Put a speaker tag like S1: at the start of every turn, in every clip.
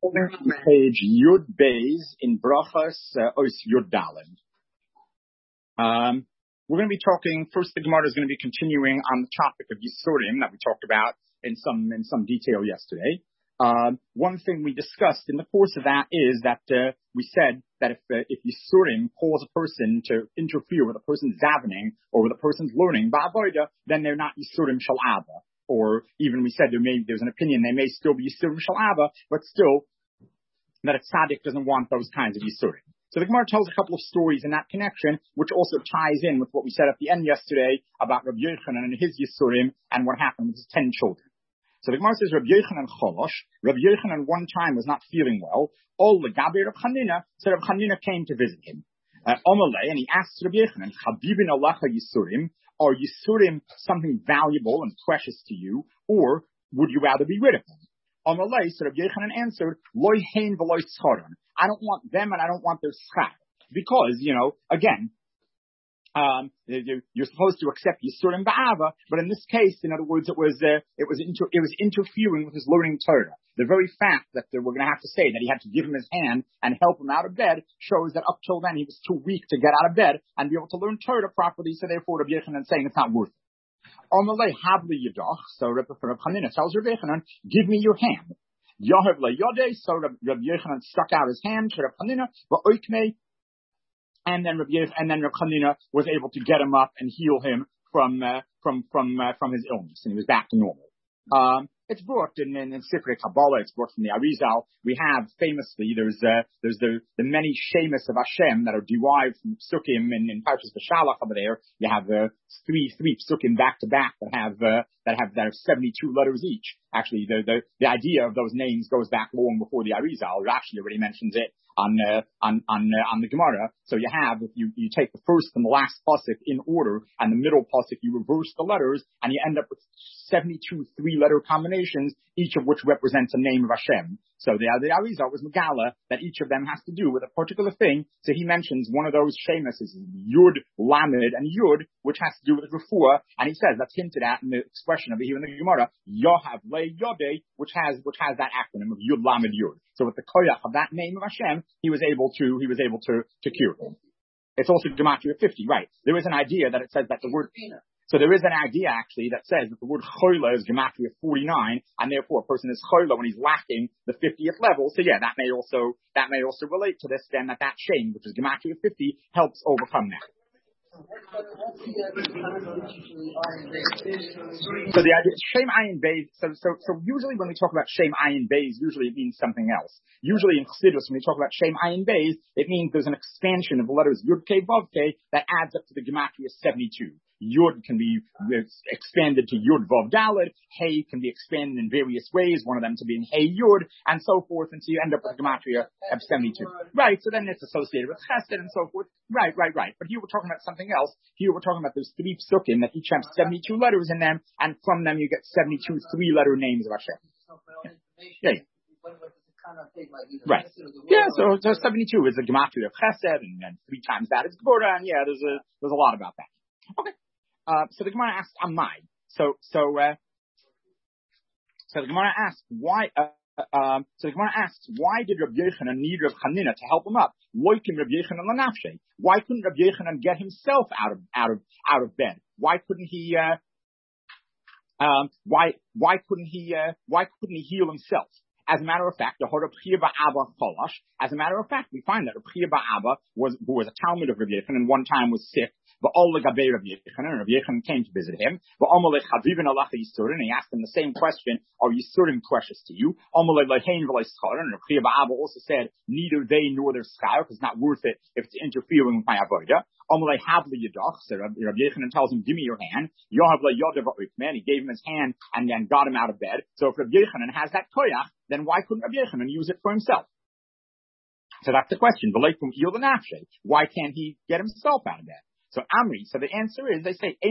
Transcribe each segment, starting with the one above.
S1: Page Yud Beis in Brachas Os Yud Daled. We're going to be talking, first the Gemara is going to be continuing on the topic of Yisurim that we talked about in some detail yesterday. One thing we discussed in the course of that is that we said that if Yisurim cause a person to interfere with a person's davening or with a person's learning, ba'avoda, then they're not Yisurim Shal Ava. Or even we said there's an opinion they may still be Yisurim Shal Ava, but still that a tzaddik doesn't want those kinds of Yisurim. So the Gemara tells a couple of stories in that connection, which also ties in with what we said at the end yesterday about Rabbi Yochanan and his Yisurim and what happened with his 10 children. So the Gemara says Rabbi Yochanan Cholosh. Rabbi Yochanan one time was not feeling well. Ol legabe Rabbi Chanina, so Rabbi Chanina came to visit him. Omalei, and he asked Rabbi Yochanan, Chabibin alacha Yisurim, are Yisurim something valuable and precious to you, or would you rather be rid of them? Amalei, so Rabbi Yochanan answered, Loi hein v'loi scharon. I don't want them and I don't want their schar. Because, again, you're supposed to accept Yisurim ba'ava, but in this case, in other words, it was interfering with his learning Torah. The very fact that we're going to have to say that he had to give him his hand and help him out of bed shows that up till then he was too weak to get out of bed and be able to learn Torah properly, so therefore Rabbi Yochanan is saying it's not worth it. Omalei havli yadach, so Rabbi Chanina tells Rabbi Yochanan, give me your hand. Yahav le yodei, so Rabbi Yochanan stuck out his hand to Rabbi Chanina, va'oikmei, and then Rabbi Chanina was able to get him up and heal him from his illness, and he was back to normal. It's brought in Sifrei Kabbalah. It's brought from the Arizal. We have famously there's the many shemus of Hashem that are derived from psukim in Parshas B'Shalach over there. You have three psukim back to back that have 72 letters each. Actually, the idea of those names goes back long before the Arizal. Rashi already mentions it on the Gemara. So you have, if you take the first and the last pasuk in order, and the middle pasuk you reverse the letters, and you end up with 72 three-letter combinations, each of which represents a name of Hashem. So the Arizal was Megala that each of them has to do with a particular thing. So he mentions one of those shemus is Yud, Lamed, and Yud, which has to do with Refuah, and he says that's hinted at in the expression of it here in the Gemara, Yohav Le Yodei, which has that acronym of Yud, Lamed, Yud. So with the koyach of that name of Hashem, he was able to cure him. It's also Gematria 50, right? There is an idea that it says that the word. So there is an idea actually that says that the word choila is Gematria 49, and therefore a person is choila when he's lacking the 50th level. So yeah, that may also relate to this then, that shame, which is Gematria 50, helps overcome that. So the idea, Shem Ayin Beis, so usually when we talk about Shem Ayin Beis, usually it means something else. Usually in Chassidus, when we talk about Shem Ayin Beis, it means there's an expansion of the letters Yud K Vav K that adds up to the Gematria 72. Yud can be expanded to Yud Vav Daled. Hey can be expanded in various ways. One of them to be in Hey Yud, and so forth. And so you end up with Gematria of 72. Right. So then it's associated with Chesed and so forth. Right. But here we're talking about something else. Here we're talking about those three psukim that each have 72 letters in them, and from them you get 72 three-letter names of Hashem. Yeah. Right. Yeah. So 72 is the Gematria of Chesed, and then 3 times that is Gvura, and yeah, there's a lot about that. Okay. So the Gemara asked Amai. So the Gemara asked why. So the Gemara asks, why did Rabbi Yochanan need Rabbi Chanina to help him up? Why couldn't Rabbi Yochanan lanafshe? Why couldn't Rabbi Yochanan get himself out of bed? Why couldn't he? Why couldn't he heal himself? As a matter of fact, we find that Rabbi Chiya Ba'aba who was a Talmud of Rabbi Yochanan, one time was sick. But all the Rabbi Yochanan came to visit him. And he asked him the same question: are Yisurim precious to you? And Rabbi Chiya Ba'aba also said, neither they nor their schar, because it's not worth it if it's interfering with my avodah. So Rabbi Yochanan tells him, give me your hand. He gave him his hand and then got him out of bed. So if Rabbi Yochanan has that koyach, then why couldn't Rabbi Yochanan use it for himself? So that's the question. Why can't he get himself out of bed? So Amri, so the answer is, they say,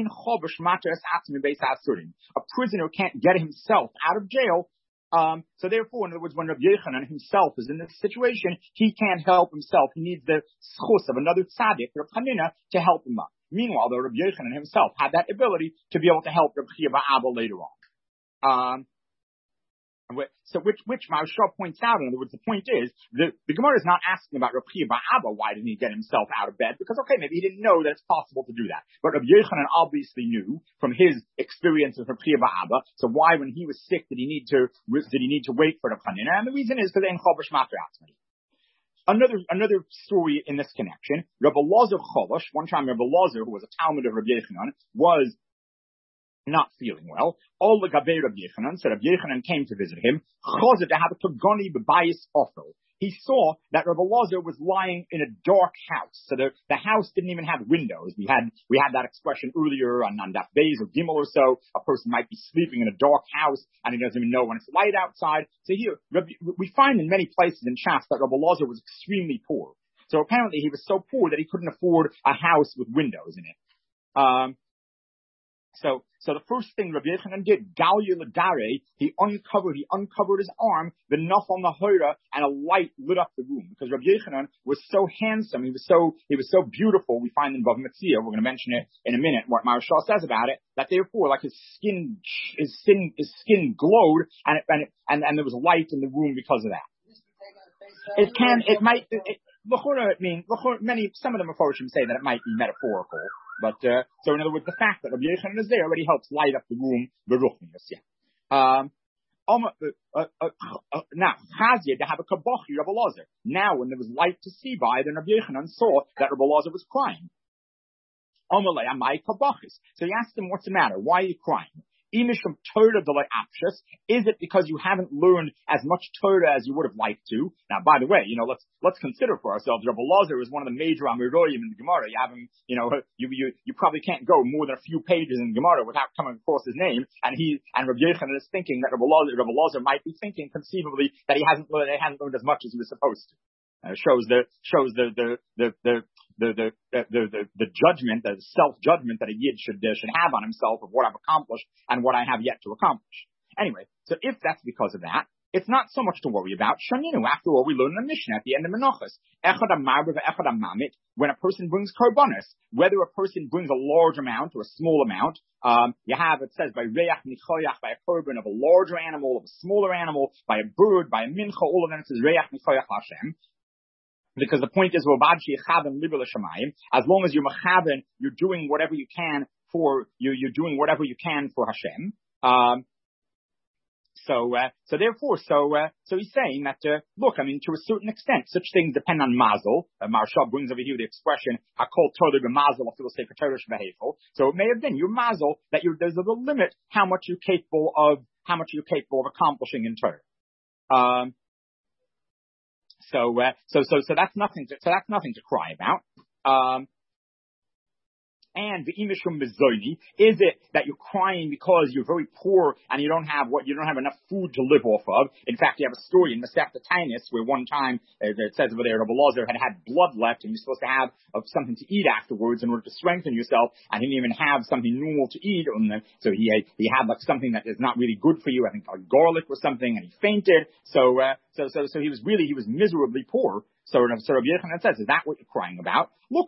S1: a prisoner can't get himself out of jail. So therefore, in other words, when Rabbi Yochanan himself is in this situation, he can't help himself. He needs the schus of another tzaddik, Rabbi Chanina, to help him up. Meanwhile, though, Rabbi Yochanan himself had that ability to be able to help Rabbi Chiya Ba'aba later on. Which Maharsha points out, in other words, the point is, the Gemara is not asking about Rav Chia bar Abba, why didn't he get himself out of bed? Because, okay, maybe he didn't know that it's possible to do that. But Rav Yochanan obviously knew from his experience with Rav Chia bar Abba, so why, when he was sick, did he need to wait for Rav Chanina? And the reason is because they Chobash Mater Atzmai. Another story in this connection, Rabbi Elazar Cholosh, one time Rabbi Elazar, who was a Talmud of Rabbi Yochanan, was not feeling well. All the Gabei Rabbi Yochanan, so Rabbi Yochanan came to visit him. Chazed to have a Kagoni b'bayis ofel. He saw that Rabbi Elazar was lying in a dark house. So the house didn't even have windows. We had that expression earlier on Daf Beis or Gimel or so. A person might be sleeping in a dark house and he doesn't even know when it's light outside. So here, we find in many places in Shas that Rabbi Elazar was extremely poor. So apparently he was so poor that he couldn't afford a house with windows in it. So the first thing Rabbi Yochanan did, Galya Ladare, he uncovered his arm, the Nafal Nahora, and a light lit up the room. Because Rabbi Yochanan was so handsome, he was so beautiful, we find in Bava Metzia, we're going to mention it in a minute, what Maharsha says about it, that therefore, like his skin glowed, and there was light in the room because of that. Some of the Meforshim say that it might be metaphorical, but so in other words, the fact that Rabbi Yochanan is there already helps light up the room. Now, Chazia to have a kabochi Rabbi Elazar. Now, when there was light to see by, then Rabbi Yochanan saw that Rabbi Elazar was crying. So he asked him, "What's the matter? Why are you crying?" Is it because you haven't learned as much Torah as you would have liked to? Now, by the way, let's consider for ourselves, Rabbi Elazar is one of the major Amiroyim in the Gemara. You probably can't go more than a few pages in the Gemara without coming across his name. And Rabbi Yochanan is thinking that Rabbi Elazar might be thinking conceivably that he hasn't learned as much as he was supposed to. Shows the judgment, the self-judgment that a yid should have on himself of what I've accomplished and what I have yet to accomplish. Anyway, so if that's because of that, it's not so much to worry about. Shaninu, after all, we learn in the Mishnah at the end of Menachos. Echad HaMarba ve'echad HaMamit, when a person brings korbanos, whether a person brings a large amount or a small amount, it says by Reach Nichoyach, by a korban of a larger animal, of a smaller animal, by a bird, by a mincha, all of them it says Reach Nichoyach Hashem. Because the point is, as long as you're mechaben, you're doing whatever you can for Hashem. So he's saying that, look, I mean, to a certain extent, such things depend on mazel. Maharsha brings over here the expression, hakol torah b'mazel, afil sefer Torah shebehefel. So it may have been your mazel that there's a limit how much you're capable of accomplishing in Torah. So that's nothing to cry about. And the imishum bezoni, is it that you're crying because you're very poor and you don't have enough food to live off of? In fact, you have a story in Masechta Tainus where one time it says over there Rabbi Elazar had blood left and you're supposed to have something to eat afterwards in order to strengthen yourself, and he didn't even have something normal to eat. So he had like something that is not really good for you, I think like garlic or something, and he fainted. So he was miserably poor. So Rabbi Yochanan says, is that what you're crying about? Look,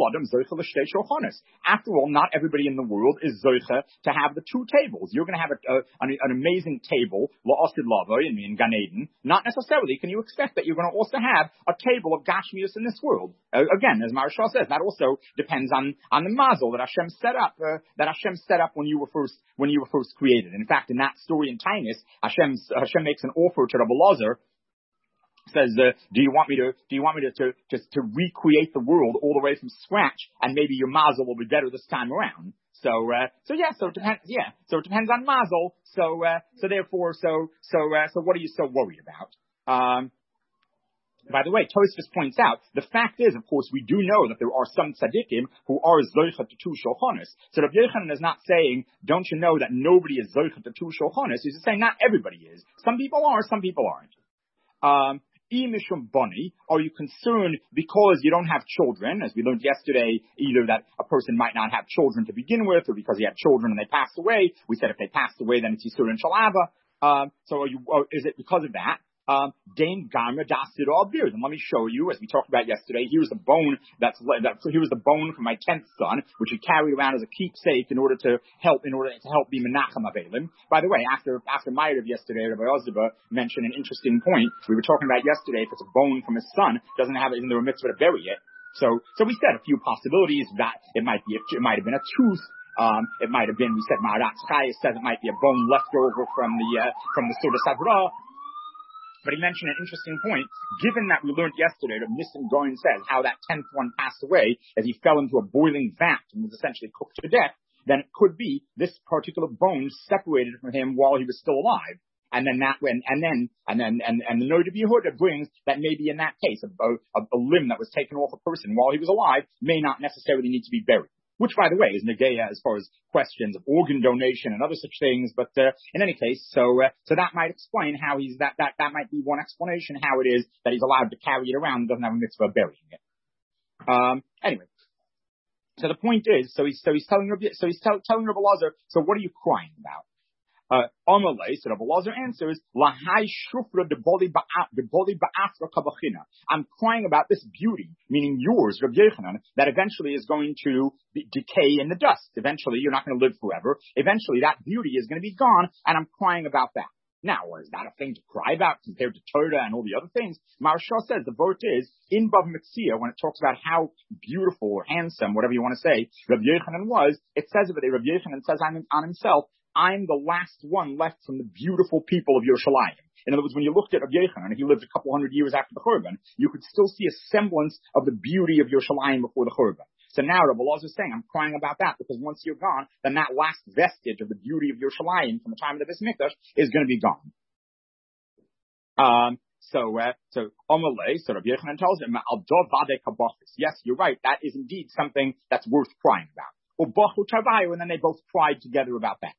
S1: after all, not everybody in the world is zoicha to have the two tables. You're going to have an amazing table, la'asid lavoy, in Gan Eden. Not necessarily can you expect that you're going to also have a table of gashmius in this world. Again, as Maharsha says, that also depends on the mazel that Hashem set up when you were first created. In fact, in that story in Tainus, Hashem makes an offer to Rabbi Elazar. Says, do you want me to recreate the world all the way from scratch, and maybe your mazel will be better this time around? So it depends. Yeah, so it depends on mazel. So what are you so worried about? By the way, Tosfos points out, the fact is, of course, we do know that there are some tzaddikim who are zoicha to two shulchanos. So Rabbi Yochanan is not saying, don't you know that nobody is zoicha to two shulchanos? He's just saying not everybody is. Some people are, some people aren't. Mishum Boni, are you concerned because you don't have children, as we learned yesterday, either that a person might not have children to begin with, or because he had children and they passed away? We said if they passed away, then it's Yisur and Shalava. So is it because of that? Dane Garma Dasir all beard. And let me show you, as we talked about yesterday, here's the bone here's the bone from my 10th son, which he carried around as a keepsake in order to help be Menachem Avelim. By the way, after Ma'ariv yesterday, Rabbi Ozeba mentioned an interesting point. We were talking about yesterday, if it's a bone from his son, doesn't have it in the mitzvah to bury it. So we said a few possibilities that it might have been a tooth. It might have been, we said, Ma'aratz Chayes says it might be a bone left over from the Suda Savra. But he mentioned an interesting point. Given that we learned yesterday that Nissim Goin says how that 10th one passed away as he fell into a boiling vat and was essentially cooked to death, then it could be this particular bone separated from him while he was still alive. And then the Noda B'Yehuda brings that maybe in that case, a limb that was taken off a person while he was alive may not necessarily need to be buried. Which, by the way, is negeya as far as questions of organ donation and other such things. But in any case, so that might explain how that might be one explanation how it is that he's allowed to carry it around and doesn't have a mitzvah burying it. Anyway, so the point is, he's telling Rabbi Elazar, so what are you crying about? Amalei, so Rabbi Elazar answers, Lahai shufra de boli ba'afra kabachina. I'm crying about this beauty, meaning yours, Rabbi Yochanan, that eventually is going to decay in the dust. Eventually, you're not going to live forever. Eventually, that beauty is going to be gone, and I'm crying about that. Now, is that a thing to cry about compared to Torah and all the other things? Maharsha says the vote is, in Bav Mitzia, when it talks about how beautiful or handsome, whatever you want to say, Rabbi Yochanan was, it says over there, Rabbi Yochanan says on himself, I'm the last one left from the beautiful people of Yerushalayim. In other words, when you looked at Rabbi Yochanan, and he lived a couple hundred years after the Churban, you could still see a semblance of the beauty of Yerushalayim before the Churban. So now Rabbi Elazar is saying, I'm crying about that, because once you're gone, then that last vestige of the beauty of Yerushalayim from the time of the Beis Mikdash is going to be gone. So Amalei, so Rabbi Yochanan tells him, yes, you're right, that is indeed something that's worth crying about. And then they both cried together about that.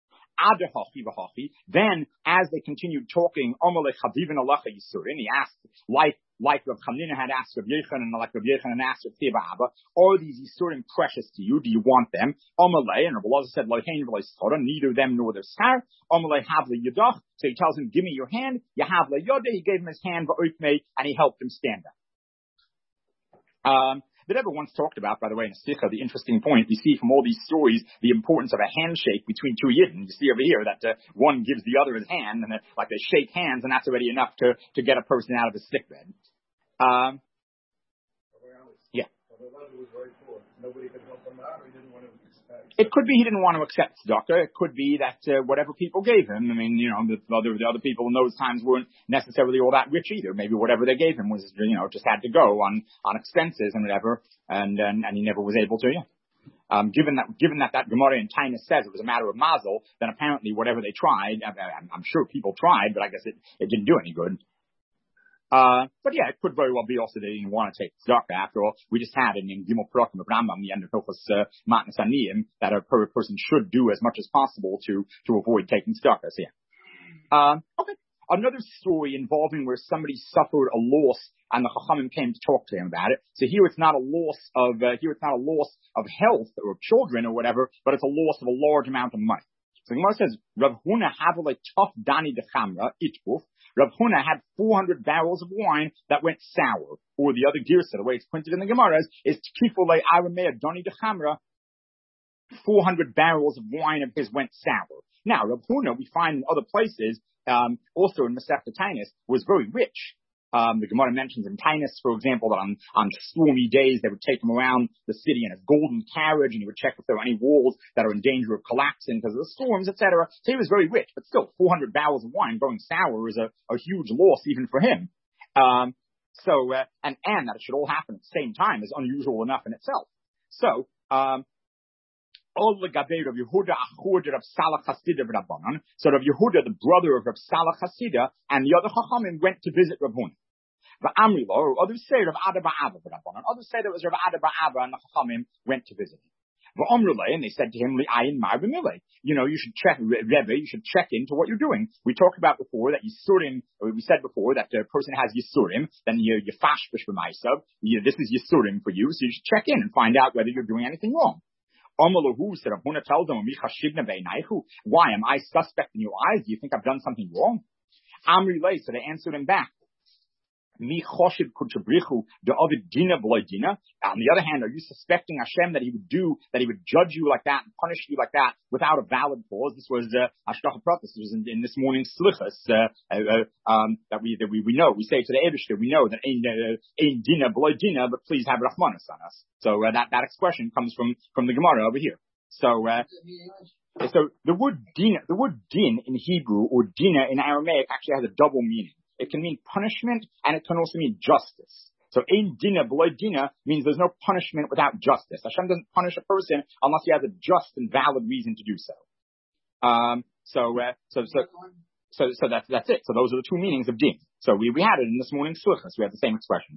S1: Then, as they continued talking, he asked, like Rav Chanina had asked Rav Yochanan, and like Rav Yochanan asked Rav Tiva Abba, are these Yisurim precious to you? Do you want them? Amalei, and Rav Elazar said, neither them nor their scar. Amalei havle yadach. So he tells him, give me your hand. Yahavle yodeh. He gave him his hand, and he helped him stand up. The Rebbe once talked about, by the way, in a sikha, the interesting point, we see from all these stories the importance of a handshake between two yidden. You see over here that one gives the other his hand, and like they shake hands, and that's already enough to get a person out of his sickbed. Yeah. Nobody could help him out, or he didn't want to accept. It could be he didn't want to accept tzedakah. It could be that whatever people gave him. I mean, the other people in those times weren't necessarily all that rich either. Maybe whatever they gave him was, just had to go on expenses and whatever, and he never was able to. Yeah. Given that Gemara in Tainus says it was a matter of mazel, then apparently whatever they tried, I'm sure people tried, but I guess it didn't do any good. But yeah, it could very well be also they didn't want to take tzedakah. After all, we just had in Gimel Parakim of Rambam, the end of Hilchos Matnas Aniyim, that a person should do as much as possible to avoid taking tzedakah. So yeah. Okay. Another story involving where somebody suffered a loss and the Chachamim came to talk to him about it. So here it's not a loss of health or of children or whatever, but it's a loss of a large amount of money. So the Gemara says, Rav Huna havele tough dani dechamra itbuf. Rav Huna had 400 barrels of wine that went sour. Or the other girsa, the way it's printed in the Gemara is Tkifole Aramea Doni Dechamra. 400 barrels of wine of his went sour. Now, Rav Huna, we find in other places, also in Masechta Tainus, was very rich. The Gemara mentions in Tainus, for example, that on stormy days they would take him around the city in a golden carriage, and he would check if there were any walls that are in danger of collapsing because of the storms, etc. So he was very rich, but still, 400 barrels of wine going sour is a huge loss even for him. And that it should all happen at the same time is unusual enough in itself. So, all the Gaber of Yehuda, Achur of Salah Chasida of Rabbanan. So Rav Yehuda, the brother of Rav Salah Chasida, and the other Chachamim went to visit Rav Huna. V'amrilo, or others say Rav Ada Ba'ava of Rabbanan. Others say that it was Rav Ada Ba'ava, and the Chachamim went to visit him. V'amrilo, and they said to him, Li'ayin Mar B'milei. You should check, Rebbe, you should check into what you're doing. We talked about before that Yisurim, we said before that the person has Yisurim, then you fashbish b'maisav. This is Yisurim for you, so you should check in and find out whether you're doing anything wrong. Amalahu said, Rav Huna tells them, why am I suspect in your eyes? Do you think I've done something wrong? Amri Lei, so they answered him back. On the other hand, are you suspecting Hashem that he would judge you like that and punish you like that without a valid cause? This was Hashgacha Pratis. This was in this morning's Slichas that we know. We say to the Eibishter, we know that ein dina b'lo dina, but please have Rachmanis on us. So that expression comes from the Gemara over here. So the word din in Hebrew or dina in Aramaic actually has a double meaning. It can mean punishment, and it can also mean justice. So, ein dina b'lo dina means there's no punishment without justice. Hashem doesn't punish a person unless he has a just and valid reason to do so. So that's it. So those are the two meanings of din. So we had it in this morning's Slichas. We had the same expression.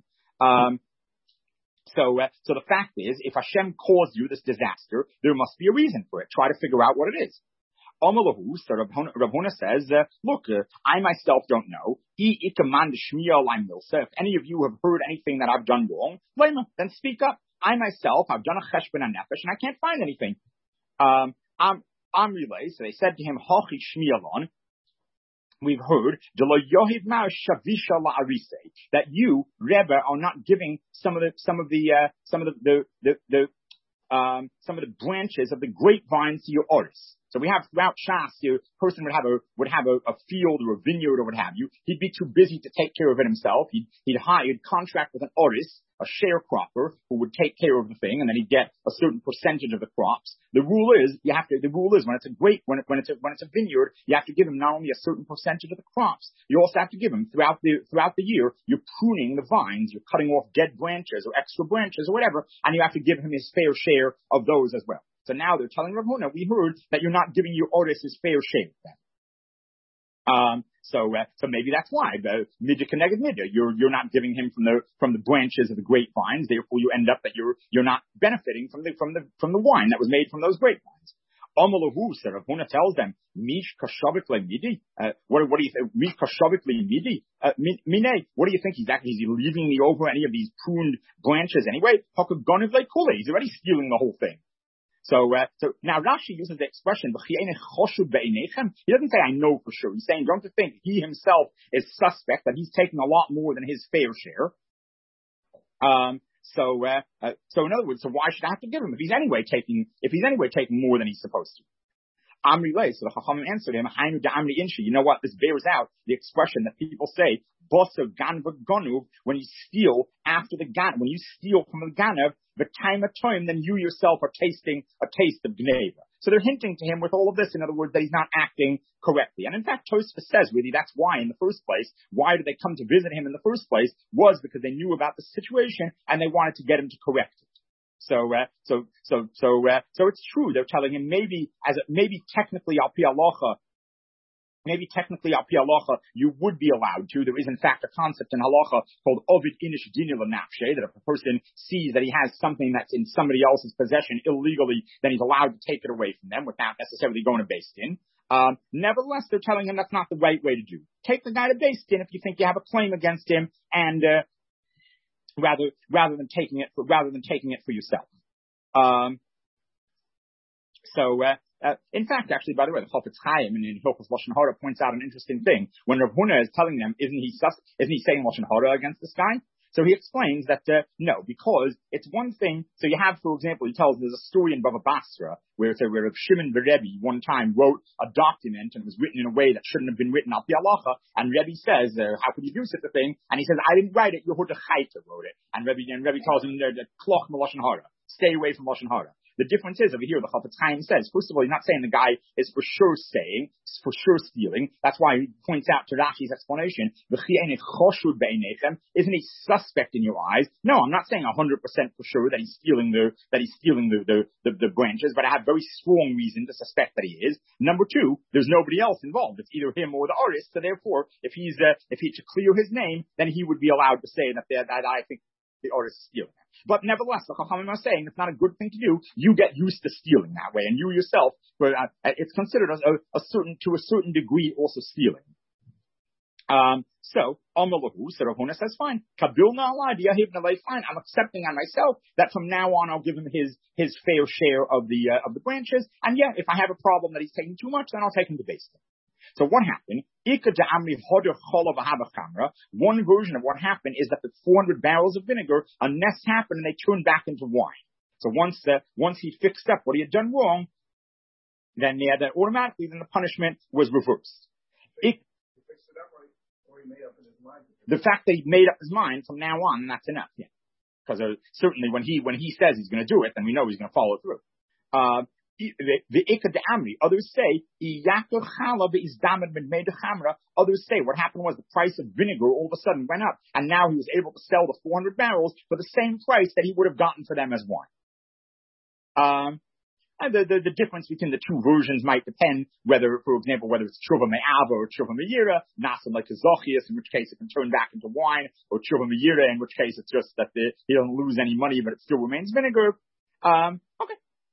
S1: So the fact is, if Hashem caused you this disaster, there must be a reason for it. Try to figure out what it is. Amalahu, so Rav Huna says, look, I myself don't know. If any of you have heard anything that I've done wrong, then speak up. I myself, I've done a cheshbon nefesh, and I can't find anything. Amri, so they said to him, Hachi shmiyalon. We've heard that you, Rebbe, are not giving some of the branches of the grapevines to your oris. So we have throughout Shas, your person would have a field or a vineyard or what have you. He'd be too busy to take care of it himself. He'd contract with an oris, a sharecropper, who would take care of the thing, and then he'd get a certain percentage of the crops. The rule is when it's a vineyard, you have to give him not only a certain percentage of the crops, you also have to give him throughout the year. You're pruning the vines, you're cutting off dead branches or extra branches or whatever, and you have to give him his fair share of those as well. So now they're telling Rav Huna, we heard that you're not giving your oris his fair share of that. So maybe that's why midya connected midya. You're not giving him from the branches of the grapevines. Therefore, you end up that you're not benefiting from the wine that was made from those grapevines. Amalahu, so Rav Huna tells them, Mish kashavik le midi. What do you think? Mish kashavik le midi. Mine. What do you think? Is he leaving me over any of these pruned branches anyway? Hakagoniv le kule. He's already stealing the whole thing. So now Rashi uses the expression, he doesn't say I know for sure. He's saying, don't you think he himself is suspect that he's taking a lot more than his fair share? So in other words, so why should I have to give him if he's anyway taking more than he's supposed to? Amri Lei, so the Chachamim answered him, Hainu da Amri Inshi. You know what? This bears out the expression that people say, Bosa Ganva Gonuv, when you steal after the Ganav, when you steal from the Ganav, the time of time, then you yourself are tasting a taste of Gneva. So they're hinting to him with all of this, in other words, that he's not acting correctly. And in fact, Tosfos says, really, that's why in the first place, why did they come to visit him in the first place, was because they knew about the situation and they wanted to get him to correct it. So it's true. They're telling him maybe technically al pi halacha, you would be allowed to. There is in fact a concept in halacha called ovid inish dina l'nafshe, that if a person sees that he has something that's in somebody else's possession illegally, then he's allowed to take it away from them without necessarily going to Beis Din. Nevertheless, they're telling him that's not the right way to do. Take the guy to Beis Din if you think you have a claim against him, and rather than taking it for yourself. In fact, actually, by the way, the Chofetz Chaim in Hilchos Lashon Hara points out an interesting thing. When Rav Huna is telling them, isn't he saying Lashon Hara against this guy? So he explains that no, because it's one thing. So you have, for example, he tells there's a story in Bava Basra where Rav Shimon Rebbe one time wrote a document and it was written in a way that shouldn't have been written al pi halacha, and Rebbe says, how could you do such a thing? And he says, I didn't write it, Yehuda Chaita wrote it. And Rebbe tells him there that kloch Lashon Hara, stay away from Lashon Hara. The difference is, over here, the Chofetz Chaim says, first of all, he's not saying the guy is for sure stealing. That's why he points out to Rashi's explanation, isn't he suspect in your eyes? No, I'm not saying 100% for sure that he's stealing the branches, but I have very strong reason to suspect that he is. Number two, there's nobody else involved. It's either him or the artist, so therefore, if he to clear his name, then he would be allowed to say that I think the artist is stealing. But nevertheless, the Chachamim are saying it's not a good thing to do. You get used to stealing that way, and you yourself, it's considered to a certain degree also stealing. So Amalahu, so Rav Huna says, fine. Kabilna aladi yahivna lei, fine. I'm accepting on myself that from now on I'll give him his fair share of the branches. And yeah, if I have a problem that he's taking too much, then I'll take him to Beis Din. So what happened? One version of what happened is that the 400 barrels of vinegar, a nest happened and they turned back into wine. So once he fixed up what he had done wrong, then automatically the punishment was reversed. The fact that he made up his mind from now on, that's enough. Yeah. Because certainly when he says he's going to do it, then we know he's going to follow through. Others say, others say what happened was the price of vinegar all of a sudden went up, and now he was able to sell the 400 barrels for the same price that he would have gotten for them as wine. And the difference between the two versions might depend whether, for example, whether it's Tshuva Me'ava or Tshuva Me'ira, Nasim like Zochias, in which case it can turn back into wine, or Tshuva Me'ira, in which case it's just that he doesn't lose any money, but it still remains vinegar. Okay.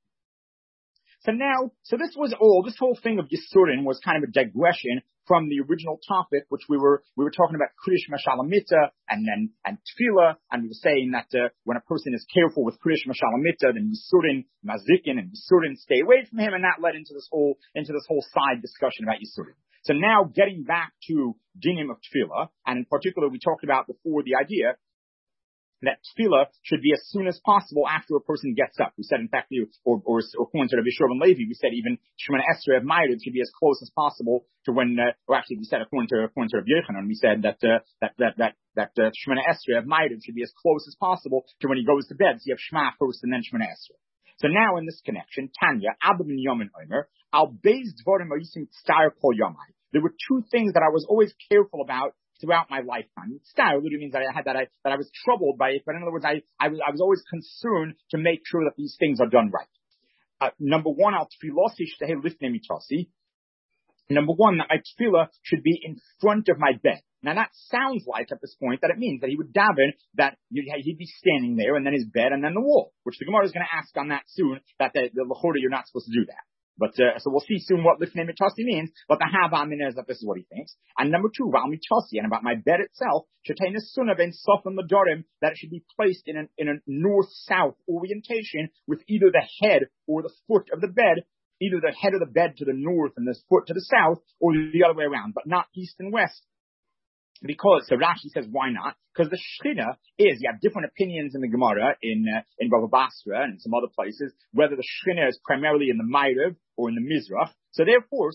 S1: So this whole thing of Yisurin was kind of a digression from the original topic, which we were talking about Krish Mashalamita and Tefillah, and we were saying that when a person is careful with Krish Mashalamita, then Yisurin, Mazikin, and Yisurin stay away from him, and that led into this whole side discussion about Yisurin. So now getting back to Dinim of Tefillah, and in particular we talked about before the idea that tefillah should be as soon as possible after a person gets up. We said, in fact, or according to Rabbi Shimon Levi, we said even Shemona Esrei of Ma'ariv should be as close as possible to when, or actually we said according to Rabbi Yochanan, we said that Shemona Esrei of Ma'ariv should be as close as possible to when he goes to bed. So you have Shema first and then Shemona Esrei. So now in this connection, Tanya, Abba min Yom and Omer, al beis dvarim oisim tzar kol yomai. There were two things that I was always careful about throughout my lifetime. Style literally means that I was troubled by it, but in other words, I was always concerned to make sure that these things are done right. Number one, al tefillah shtehei lifnei mitasi. Number one, that my tefillah should be in front of my bed. Now that sounds like at this point that it means that he would daven, that he'd be standing there and then his bed and then the wall, which the Gemara is going to ask on that soon, that the l'chora you're not supposed to do that. But, so we'll see soon what lifnei mitasi means, but the havamin is that this is what he thinks. And number two, val mitasi, and about my bed itself, shetei nesuna ben sofim l'dorim, that it should be placed in a north-south orientation with either the head or the foot of the bed, either the head of the bed to the north and the foot to the south, or the other way around, but not east and west. Because, so Rashi says, why not? Because the Shechina you have different opinions in the Gemara, in Bava Basra and in some other places, whether the Shechina is primarily in the Ma'ariv or in the Mizrach. So therefore,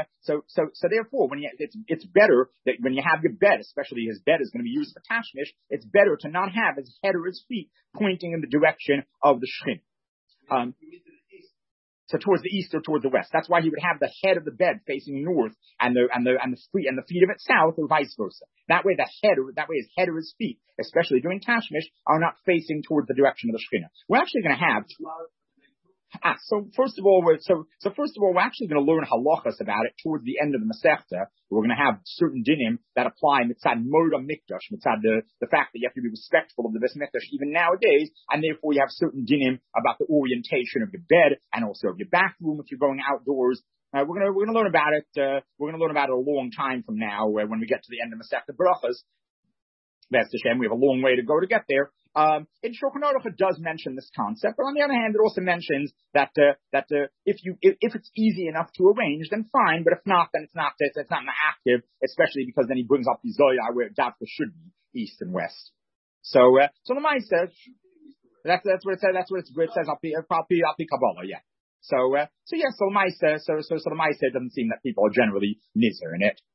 S1: when it's better that when you have your bed, especially his bed is going to be used for Tashmish, it's better to not have his head or his feet pointing in the direction of the Shechina. So towards the east or towards the west. That's why he would have the head of the bed facing north and the feet of it south, or vice versa. That way his head or his feet, especially during Tashmish, are not facing towards the direction of the Shechina. We're actually going to have So first of all, we're actually going to learn halachas about it towards the end of the Masechta. We're going to have certain dinim that apply mitzad Moda Mikdash, mitzad the fact that you have to be respectful of the Bais Mikdash even nowadays, and therefore you have certain dinim about the orientation of your bed and also of your bathroom if you're going outdoors. We're going to learn about it. We're going to learn about it a long time from now, when we get to the end of Masechta Brachas. B'ez Hashem, we have a long way to go to get there. In Shulchan Aruch it does mention this concept, but on the other hand, it also mentions that if it's easy enough to arrange, then fine. But if not, then it's not active, especially because then he brings up the Zoya where Dafka should be east and west. So the Mai says that's what it says. That's what it says. I'll be Kabbalah, yeah. So the Mai says the Mai says it doesn't seem that people are generally nizer in it.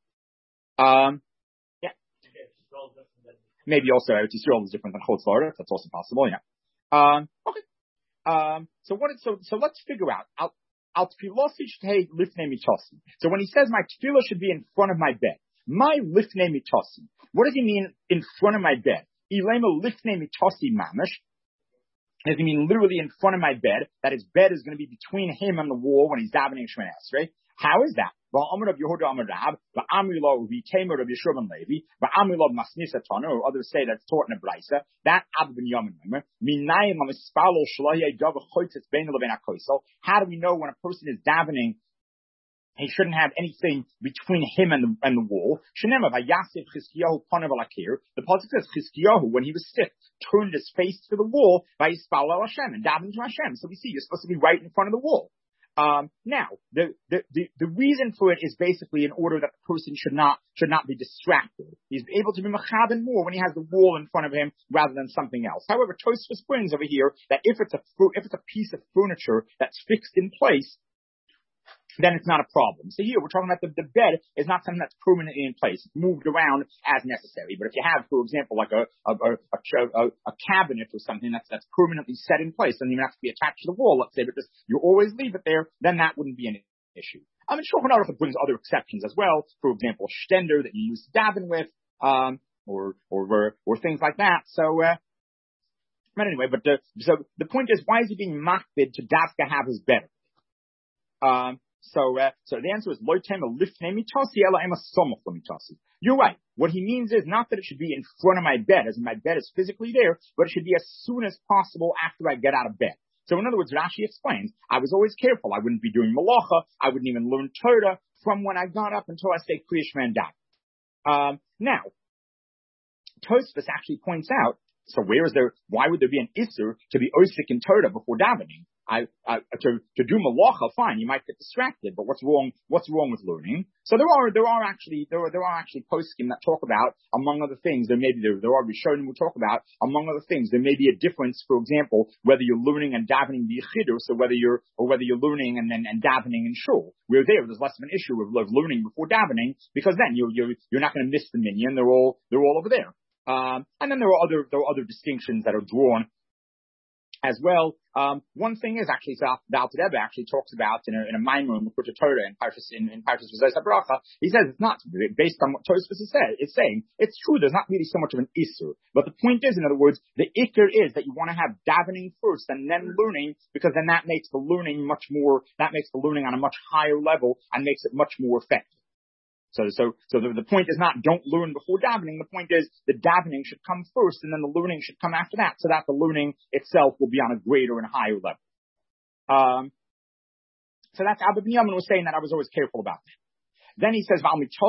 S1: Maybe also Eretz Yisrael is different than Chutz La'aretz. That's also possible. Yeah. Okay. So let's figure out. Al tefillah shtehei lifnei mitasi. So when he says my tefillah should be in front of my bed, my lifnei mitasi. What does he mean in front of my bed? Ilema lifnei mitasi mamish. Does he mean literally in front of my bed? That his bed is going to be between him and the wall when he's davening Shemona Esrei. How is that? Others say that's taught in a brisa. That how do we know when a person is davening, he shouldn't have anything between him and the wall? The pasuk says Chizkiyahu, when he was sick, turned his face to the wall by Yispal El Hashem and davened to Hashem. So we see you're supposed to be right in front of the wall. Now, the reason for it is basically in order that the person should not be distracted. He's able to be mechaben more when he has the wall in front of him rather than something else. However, Tosfos brings over here that if it's a piece of furniture that's fixed in place, then it's not a problem. So here we're talking about the bed is not something that's permanently in place. It's moved around as necessary. But if you have, for example, like a cabinet or something that's permanently set in place, doesn't even have to be attached to the wall, let's say, but just you always leave it there, then that wouldn't be an issue. I mean, Shulchan Aruch brings other exceptions as well. For example, stender that you use to daven with, or things like that. So, but anyway, so the point is, why is he being makbid to dafka have his bed? So the answer is you're right. What he means is not that it should be in front of my bed, as in my bed is physically there, but it should be as soon as possible after I get out of bed. So in other words, Rashi explains, I was always careful. I wouldn't be doing malacha. I wouldn't even learn Torah from when I got up until I say Kriya Shema and daven. Now, Tosfos actually points out, so why would there be an isur to be osik in Torah before davening? To do malacha, fine, you might get distracted, but what's wrong with learning? So there are actually poskim that talk about, among other things, there are Rishonim who talk about, among other things, there may be a difference, for example, whether you're learning and davening the yichidur, so whether you're learning and davening in shul. There's less of an issue of learning before davening, because then you're not going to miss the minyan, they're all over there. And then there are other distinctions that are drawn as well. One thing is actually, the Alter Rebbe actually talks about in a Maimon in Likkutei Torah in Parshas V'zos HaBracha. He says it's not based on what Tosfos is saying. It's true. There's not really so much of an issur, but the point is, in other words, the ikr is that you want to have davening first and then learning, because then that makes the learning on a much higher level and makes it much more effective. So the point is not don't learn before davening. The point is the davening should come first, and then the learning should come after that, so that the learning itself will be on a greater and higher level. So that's Abba Binyamin was saying that I was always careful about that. Then he says,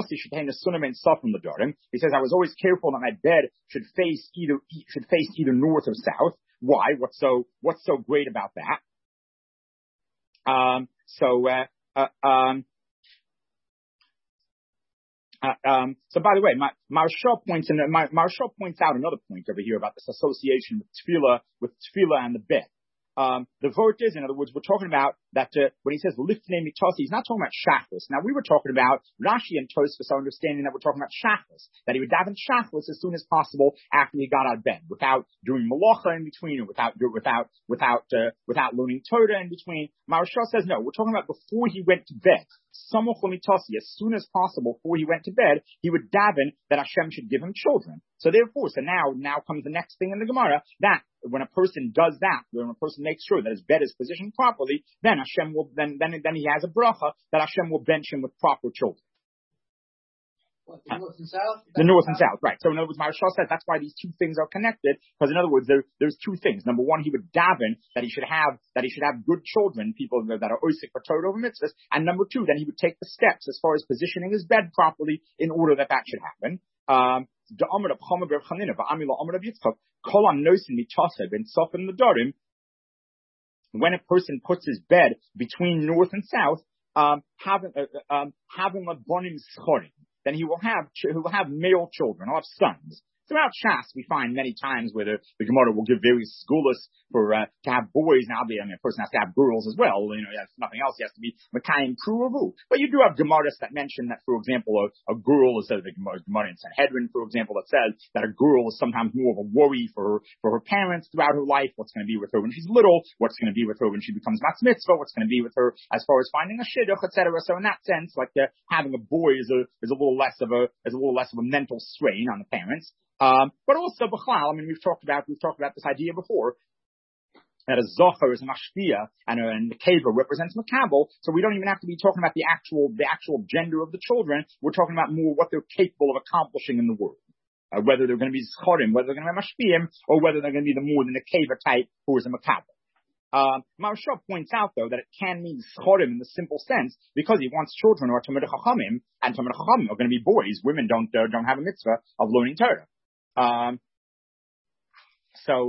S1: he says I was always careful that my bed should face either north or south. Why? What's so great about that? So by the way, Maharsha points out another point over here about this association with tefillah and the bed. The vort is, in other words, we're talking about that when he says lifnei mitasi, he's not talking about shachos. Now we were talking about Rashi and Tosfos are understanding that we're talking about shachos, that he would daven shachos as soon as possible after he got out of bed, without doing malacha in between, or without learning Torah in between. Maharsha says no, we're talking about before he went to bed. Samuch l'mitasi, as soon as possible before he went to bed, he would daven that Hashem should give him children. So now comes the next thing in the Gemara, that when a person does that, when a person makes sure that his bed is positioned properly, then Hashem will, then he has a bracha that Hashem will bench him with proper children.
S2: What, the north and south?
S1: The north and south, right. So in other words, Maharsha says that's why these two things are connected, because in other words, there's two things. Number one, he would daven that he should have good children, people that are osik for Torah over mitzvahs, and number two, then he would take the steps as far as positioning his bed properly in order that should happen. When a person puts his bed between north and south, having a bonim schorim, then he will have male children, he'll have sons. Throughout Shas, we find many times where the Gemara will give various skulas for to have boys. Now, a person has to have girls as well. If nothing else, he has to be Mekayim Pruavu. But you do have Gemaras that mention that, for example, a girl is the Gemara in Sanhedrin, for example, that says that a girl is sometimes more of a worry for her parents throughout her life. What's going to be with her when she's little? What's going to be with her when she becomes Matz Mitzvah? What's going to be with her as far as finding a shidduch, etc. So in that sense, like having a boy is a little less of a mental strain on the parents. But also, B'chlal, we've talked about this idea before, that a zocher is a mashpia and the keva represents makabel, so we don't even have to be talking about the actual gender of the children. We're talking about more what they're capable of accomplishing in the world. Whether they're going to be zchorim, whether they're going to be mashpiim, or whether they're going to be the more than a keva type who is a makabel. Maharsha points out, though, that it can mean zchorim in the simple sense, because he wants children who are Talmidei Chachamim, and Talmidei Chachamim are going to be boys. Women don't have a mitzvah of learning Torah. So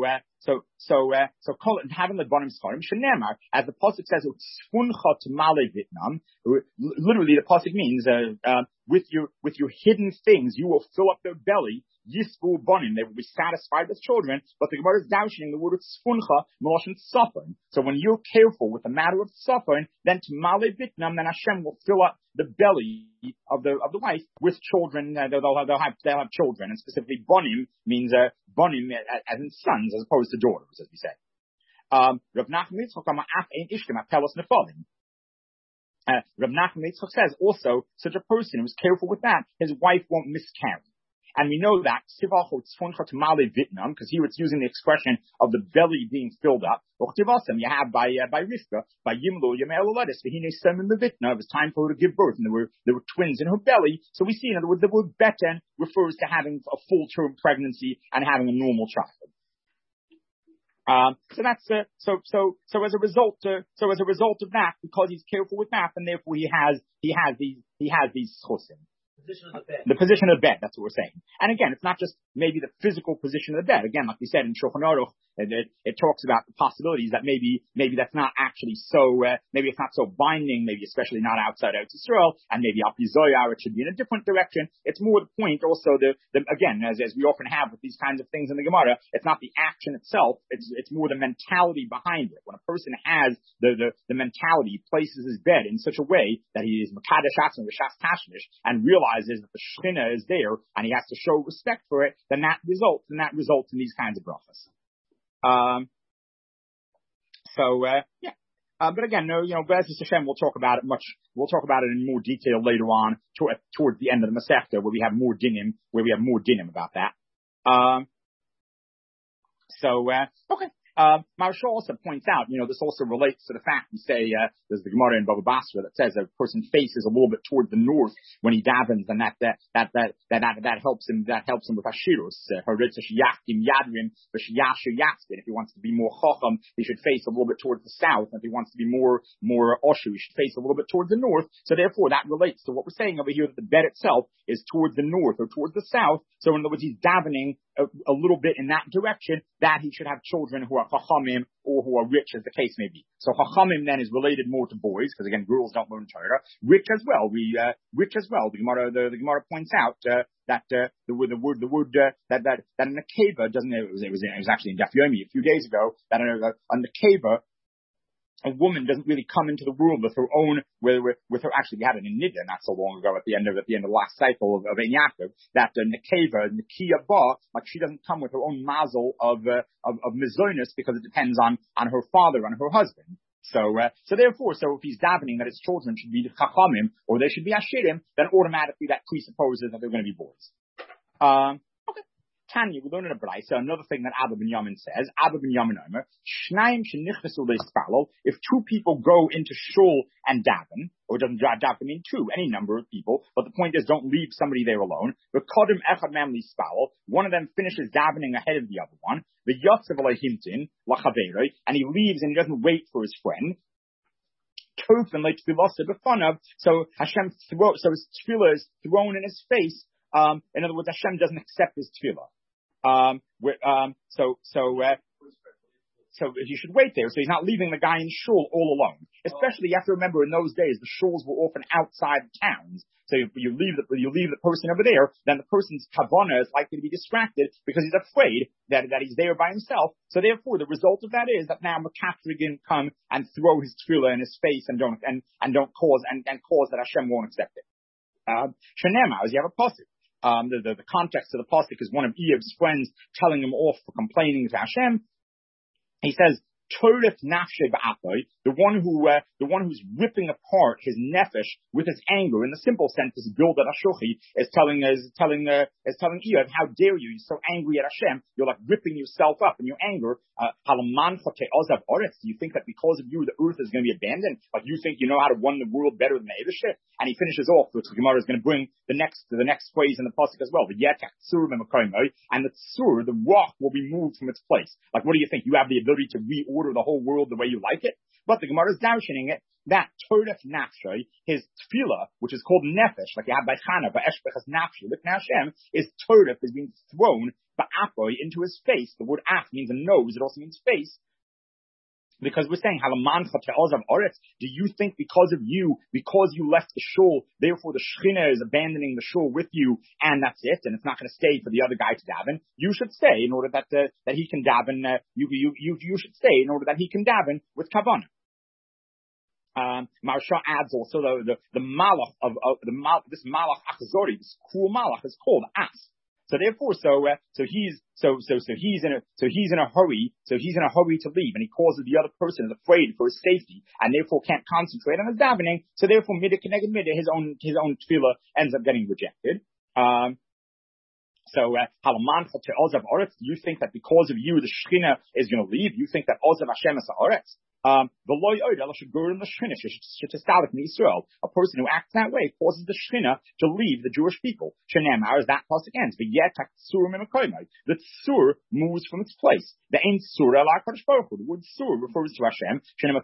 S1: call it having the bonim schorim shenemar, as the pasuk says, tzfuncha tamale Vietnam. Literally, the pasuk means with your hidden things, you will fill up their belly. Yisbu bonim, they will be satisfied with children. But the Gemara is dashing the word of tzfuncha meloshin tzafon. So when you're careful with the matter of tzafon, then tamale Vietnam, then Hashem will fill up the belly of the wife with children. They'll have children, and specifically bonim means bonim as in sons as opposed to daughters, as we say. Rav Nachman Yitzchak af ein ishkem apelos nefalim. Rav Nachman Yitzchak says also such a person who's careful with that, his wife won't miscarry. And we know that because here it's using the expression of the belly being filled up. You have by Rivka, by Yimlo, Yamelaletis, it was time for her to give birth, and there were twins in her belly. So we see, in other words, the word beten refers to having a full term pregnancy and having a normal child. So that's so as a result of that, because he's careful with that, and therefore he has these chosim. The position of the bed, that's what we're saying. And again, it's not just maybe the physical position of the bed. Again, like we said in Shulchan Aruch, it talks about the possibilities that maybe that's not actually so, maybe it's not so binding, maybe especially not outside Eretz Yisrael, and maybe Al Pi Zohar, it should be in a different direction. It's more the point also, again, as we often have with these kinds of things in the Gemara, it's not the action itself, it's more the mentality behind it. When a person has the mentality, places his bed in such a way that he is Makadesh Atzma V'Shas Tashmish, and realizes that the Shechina is there, and he has to show respect for it, then that results in these kinds of brachas. But again, Be'ezus Hashem, we'll talk about it in more detail later on, towards the end of the Masechta, where we have more dinim about that. Okay. Maharsha also points out, this also relates to the fact we say, there's the Gemara in Baba Basra that says a person faces a little bit toward the north when he davens, and that helps him with Hashirus. If he wants to be more chacham, he should face a little bit towards the south. And if he wants to be more oshu, he should face a little bit towards the north. So therefore, that relates to what we're saying over here, that the bed itself is towards the north or towards the south. So in other words, he's davening a little bit in that direction, that he should have children who are chachamim or who are rich, as the case may be. So chachamim then is related more to boys, because again, girls don't learn Torah. Rich as well. Rich as well. The Gemara points out that the word that a nekeva doesn't. It was actually in Daf Yomi a few days ago that a nekeva, a woman doesn't really come into the world with her own, with her, actually we had it in Nidda not so long ago at the end of the last cycle of Ein Yaakov, that Nekeva, Nekiya Ba, like she doesn't come with her own mazel of mizonis, because it depends on her father, on her husband. So therefore, if he's davening that his children should be chachamim, or they should be ashirim, then automatically that presupposes that they're going to be boys. Tanya, we learn in a Braisa, another thing that Abba ben Yamin says, Abba ben Yamin Omer, Shnaim shenichnesu le'spalo, if two people go into shul and daven, or it doesn't daven mean two, any number of people, but the point is don't leave somebody there alone, v'kodem echad mem li'spalo, one of them finishes davening ahead of the other one, v'yotzev alehimtin, lachaveroi, and he leaves and he doesn't wait for his friend, so Hashem his tefillah is thrown in his face. In other words, Hashem doesn't accept his tefillah. So you should wait there. So he's not leaving the guy in shul all alone. Especially, you have to remember, in those days, the shuls were often outside towns. So if you leave the person over there, then the person's kavanah is likely to be distracted because he's afraid that he's there by himself. So therefore, the result of that is that now Makathrigin come and throw his tefillah in his face and don't cause that Hashem won't accept it. Shanema, as you have a pasuk. The context of the pasuk is one of Eiv's friends telling him off for complaining to Hashem. He says, Torif nafshe ba'apoy, the one who's ripping apart his nefesh with his anger. In the simple sense, this Bildad Ashochi is telling Eiv, how dare you? You're so angry at Hashem. You're like ripping yourself up in your anger. Do you think that because of you, the earth is going to be abandoned? Like you think you know how to run the world better than the Eivishe? And he finishes off, which the Gemara is going to bring the next phrase in the pasuk as well. The yetak tsur b'makomo, and the tsur, the rock, will be moved from its place. Like, what do you think? You have the ability to order the whole world the way you like it. But the Gemara is darshaning it that Torah Nafshay, his tefillah, which is called nefesh, like you have by Chana, by Eshbechas Nafshay, Lifnei Hashem, is Torah is being thrown ba'apoy into his face. The word ach means a nose, it also means face. Because we're saying, do you think because you left the shul, therefore the Shechina is abandoning the shul with you, and that's it, and it's not going to stay for the other guy to daven? You should stay in order that he can daven. You should stay in order that he can daven with kavanah. Maharsha adds also the malach of this malach achzori, this cruel malach is called as. So therefore, he's in a hurry to leave, and he causes the other person is afraid for his safety, and therefore can't concentrate on his davening. So therefore, midah connected midah, his own tefillah ends up getting rejected. Halaman to Ozav Oretz, do you think that because of you the Shechina is going to leave? You think that Ozav Hashem is Oretz? A person who acts that way causes the Shechina to leave the Jewish people. Shenemar, as that pasuk ends, the Tzur moves from its place. The Ein Tzur el HaKadosh Baruch Hu. The word Tzur refers to Hashem.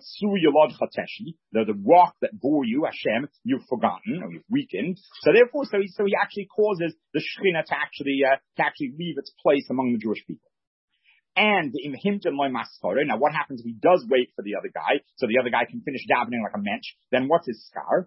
S1: The rock that bore you, Hashem, you've forgotten or you've weakened. So therefore, so he actually causes the Shechina to actually leave its place among the Jewish people. And now what happens if he does wait for the other guy, so the other guy can finish davening like a mensch? Then what's his scar?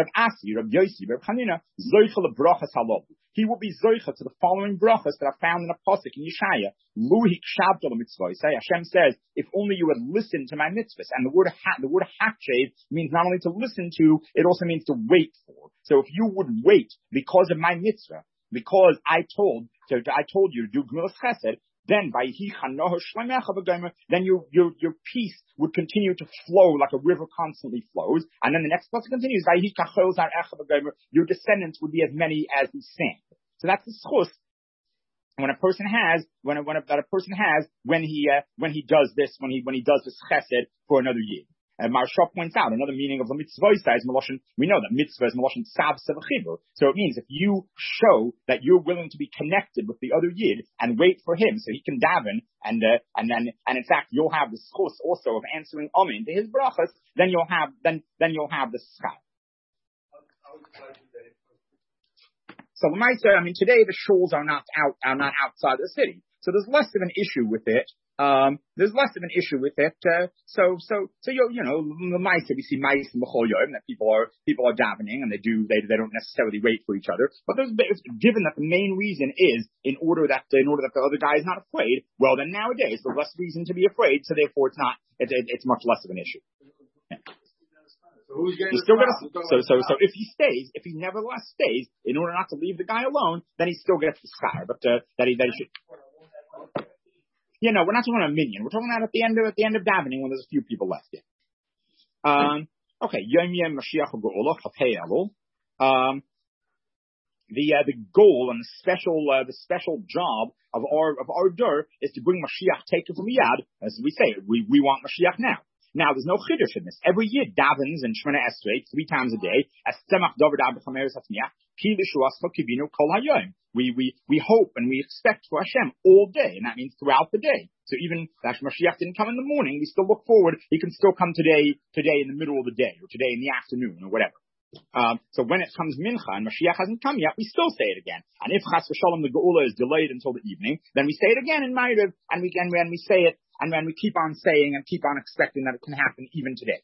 S1: He will be zoicha to the following brachas that are found in a pasuk in Yeshaya. Hashem says, if only you had listened to my mitzvahs. And the word hakshev means not only to listen to, it also means to wait for. So if you would wait because of my mitzvah, because I told you to do gemilas chesed, then your peace would continue to flow like a river constantly flows. And then the next passage continues, your descendants would be as many as the sand. So that's the schus when a person has when he does this chesed for another year. And Maharsha points out another meaning of the mitzvah is Meloshin. We know that mitzvah is Meloshin sav sevachivur. So it means if you show that you're willing to be connected with the other yid and wait for him so he can daven, and in fact you'll have the schus also of answering amen to his brachas, then you'll have the schar. So today the shuls are not outside the city, so there's less of an issue with it. So the mice we see mice in B'chol Yom that people are davening and they don't necessarily wait for each other. But given that the main reason is in order that the other guy is not afraid, well then nowadays there's less reason to be afraid, so therefore it's much less of an issue. Yeah. So if he nevertheless stays, in order not to leave the guy alone, then he still gets the schar, but that he should. We're not talking about a minion. We're talking about at the end of davening when there's a few people left. Yeah. Okay. Yom Yom Mashiach Geula Chafei Elul. The goal and the special job of our dur is to bring Mashiach taken from Yad, as we say. We want Mashiach now. Now, there's no chiddush in this. Every year davens in Shemona Esrei 3 times a day. As Tzemach David Abchameres Hatmiach, Ki Lishuascha Kivinu Kol Hayom. We hope and we expect for Hashem all day, and that means throughout the day. So even if Mashiach didn't come in the morning, we still look forward. He can still come today in the middle of the day, or today in the afternoon, or whatever. So when it comes mincha and Mashiach hasn't come yet, we still say it again. And if Chas v'Shalom the Geula is delayed until the evening, then we say it again in Ma'ariv, and we say it. And then we keep on saying and keep on expecting that it can happen even today.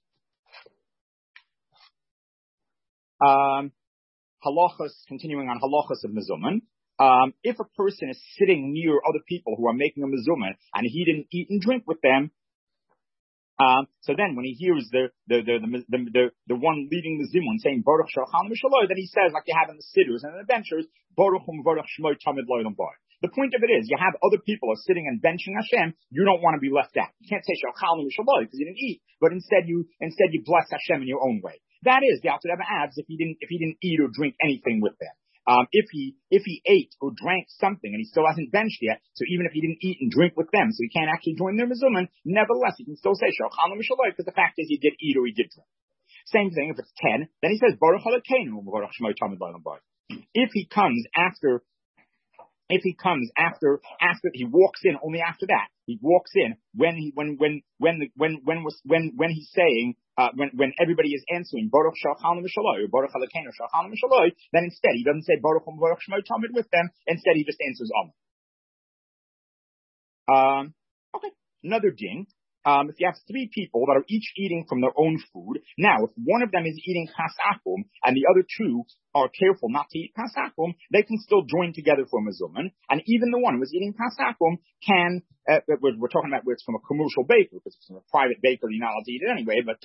S1: Halachas, continuing on halachas of mezuman. If a person is sitting near other people who are making a mezuman and he didn't eat and drink with them, so then when he hears the one leading the zimun saying Baruch Shalchan Mishaloi, then he says, like you have in the siddurs and in the benchers, Baruch Baruch Shmoi Tamid Loylam Bar. The point of it is, you have other people are sitting and benching Hashem. You don't want to be left out. You can't say Shalchan Mishaloi because you didn't eat, but instead you bless Hashem in your own way. That is the Alter Rebbe adds if he didn't eat or drink anything with them. If he ate or drank something and he still hasn't benched yet, so even if he didn't eat and drink with them, so he can't actually join their mezuman, nevertheless he can still say Shalchan Mishaloi because the fact is he did eat or he did drink. Same thing if it's 10, then he says Baruch Halakenu Baruch Shmoi Tamid Loylam Bar. If he comes after If he comes after he walks in, only after that he walks in when he's saying when everybody is answering Baruch Shalchalnu V'Shaloi or Baruch Elokeinu Shalchalnu V'Shaloi, then instead he doesn't say Baruch Baruch Shmo Tamid with them. Instead he just answers Amen. Okay, another din. If you have three people that are each eating from their own food, now if one of them is eating pasakum and the other two are careful not to eat pasakum, they can still join together for mazuman. And even the one who is eating pasakum can, we're talking about where it's from a commercial baker, because it's from a private baker, you're not allowed to eat it anyway, but,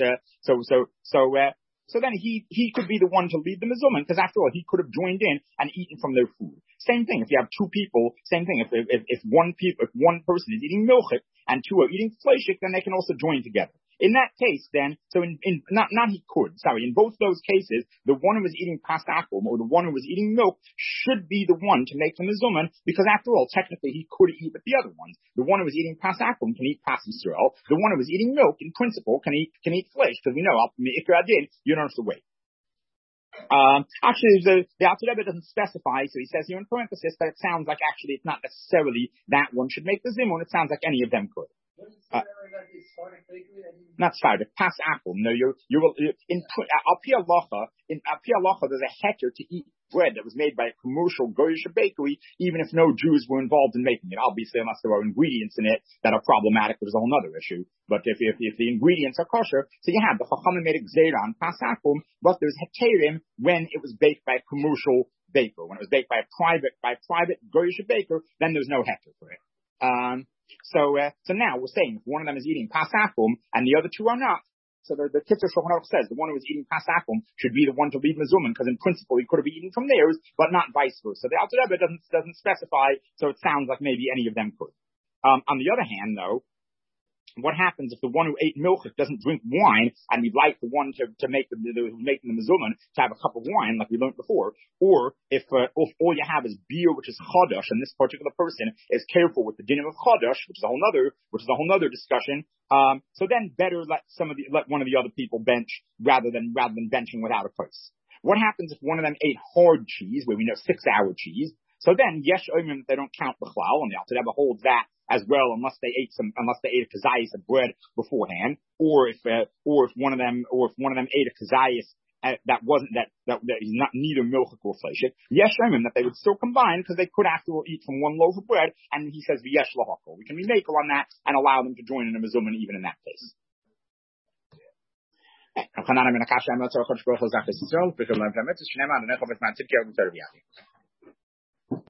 S1: so then he could be the one to lead the mazuman, because after all, he could have joined in and eaten from their food. Same thing, if you have two people, same thing, if one person is eating milchik and two are eating fleshik, then they can also join together. In that case, then, so in both those cases, the one who was eating pasakum or the one who was eating milk should be the one to make the mizuman, because after all, technically he could eat with the other ones. The one who was eating pasakum can eat pas Yisrael. The one who was eating milk, in principle, can eat flesh, because we know, you don't have to wait. Actually, the Alter Rebbe doesn't specify, so he says here in parenthesis that it sounds like actually it's not necessarily that one should make the zimun, it sounds like any of them could. Not Sfardik, pas apple. No, you will, in Al Pi Halacha, there's a heter to eat bread that was made by a commercial goyish bakery, even if no Jews were involved in making it. Obviously, unless there are ingredients in it that are problematic, which is a whole other issue. But if the ingredients are kosher, so you have the Chachamim made a gzeira on pas apple, but there's heterim when it was baked by a commercial baker. When it was baked by a private goyish baker, then there's no heter for it. So now we're saying if one of them is eating pasakum and the other two are not, so the Kitzur Shulchan Aruch says the one who is eating pasakum should be the one to lead mazuman, because in principle he could have eaten from theirs, but not vice versa. The Alter Rebbe doesn't specify, so it sounds like maybe any of them could. On the other hand, though, what happens if the one who ate milk doesn't drink wine, and we'd like the one to make the mazuman to have a cup of wine, like we learned before, or if all you have is beer, which is chadash, and this particular person is careful with the din of chadash, which is a whole nother discussion. So then better let one of the other people bench rather than benching without a place. What happens if one of them ate hard cheese, where we know 6-hour cheese? So then yesh oimim they don't count the chlal, and the Alter Rebbe holds that as well, unless they ate a kazayis of bread beforehand, or if one of them ate a kazayis that is not neither milk or flesh. Yesh oimim that they would still combine, because they could after all eat from one loaf of bread, and he says v'yesh lahakol. We can remake on that and allow them to join in a mezuman even in that case.